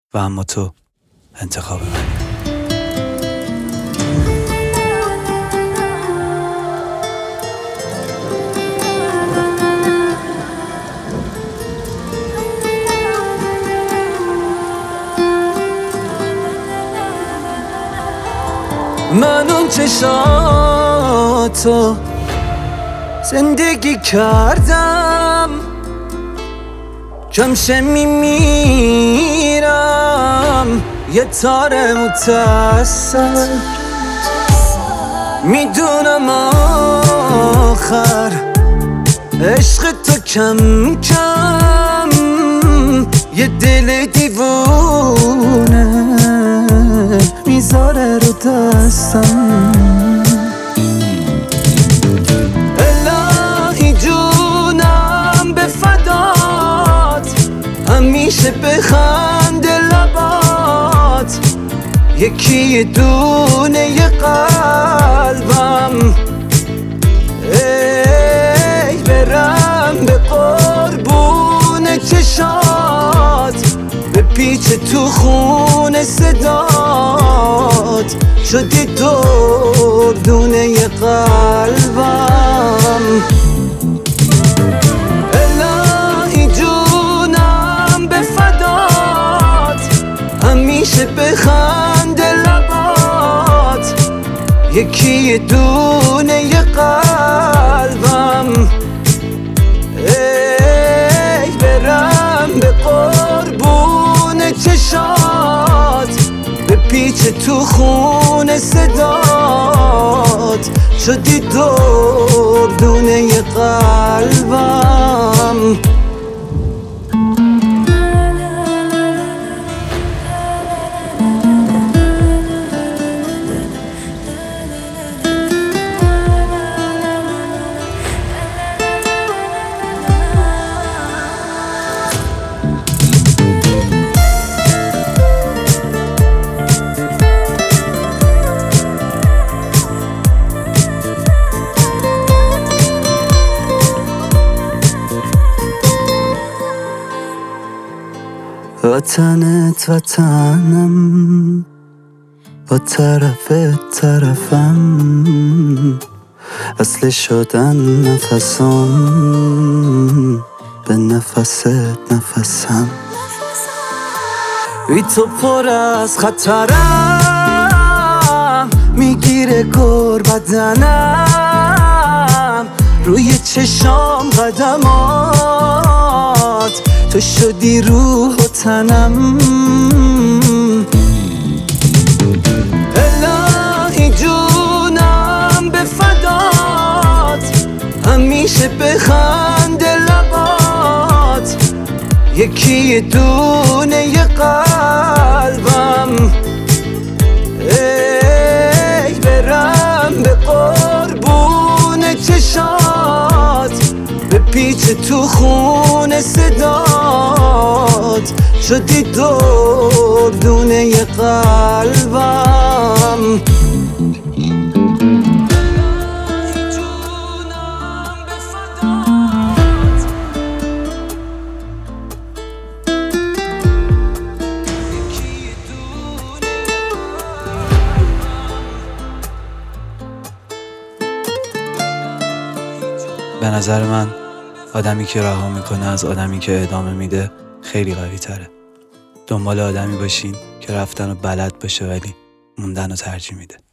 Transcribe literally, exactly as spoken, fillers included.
و اما تو انتخاب منی. من اون چشاتو زندگی کردم، کمشه میمیرم یه تار متصل. میدونم آخر عشق تو کم کم یه دل دیوونه میذاره رو دستم. الهی جونم به فدات، همیشه بخنده لبات، یکی یه دونه یه قلبم. ای برم به قربون چشات، به پیچ تو خون صدات، شدی دردونه یه قلبم. الهی جونم به فدات، همیشه بخنده لبات، یکی یه دونه یه قلبم. ای برم به قربون چشات، به پیچ تو خون صدات، شدی دردونه یه قلبم. وطنت وطنم، با طرفت طرفم، اصل شدن نفسم، به نفست نفسم. بی تو پر از خطرم، میگیره گر بدنم، روی چشام قدمات، تو شدی روح و تنم. الهی جونم به فدات، همیشه بخنده لبات، یکی یه دونه یه قلبم. ای برم به قربون چشات، به پیچ تو خون صدات، شدی دردونه یه قلبم. به نظر من آدمی که رها میکنه از آدمی که ادامه میده خیلی قوی تره. دنبال آدمی باشین که رفتن رو بلد باشه ولی موندن رو ترجیح میده.